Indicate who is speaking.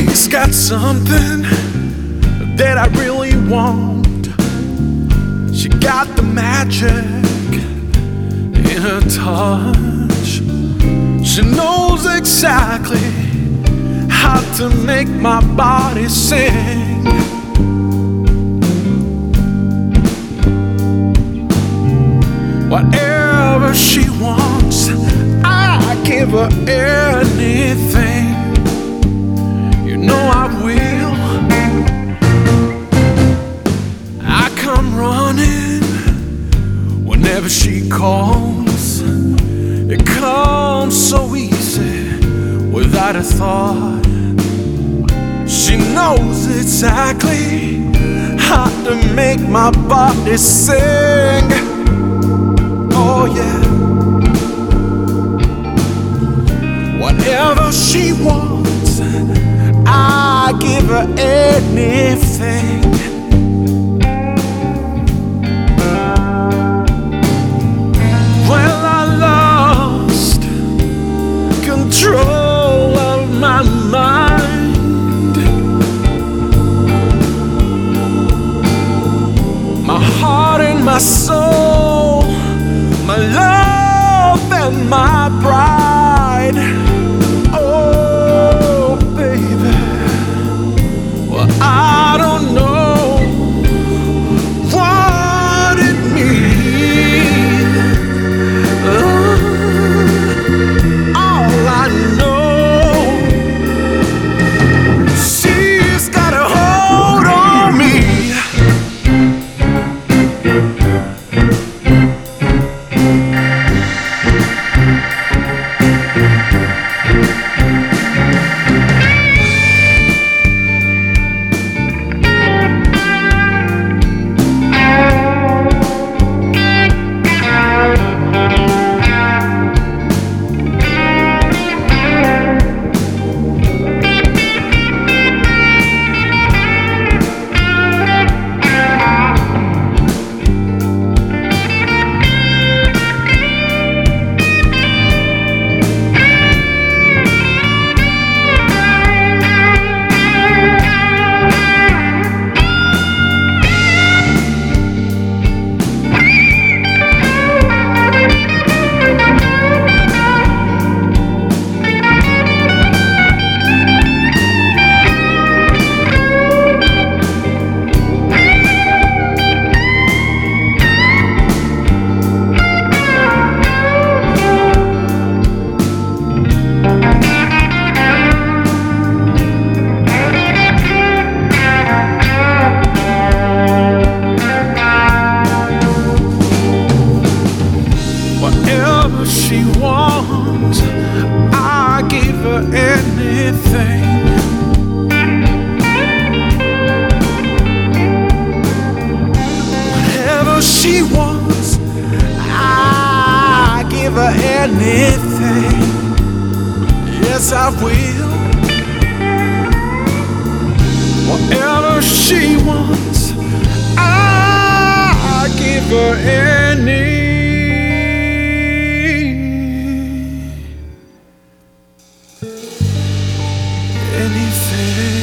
Speaker 1: She's got something that I really want. She got the magic in her touch. She knows exactly how to make my body sing. Whatever she wants, I give her anything. You know I will. I come running whenever she calls. It comes so easy without a thought. She knows exactly how to make my body sing. Oh yeah. Whatever she wants, I give her anything. Well, I lost control of my mind. My heart and my soul, my love and my pride. Oh, baby, well, I don't know what it means. All I know, she's got a hold on me. Whatever she wants, I give her anything. Whatever she wants, I give her anything. Yes, I will. Whatever she wants, I give her anything. Anything.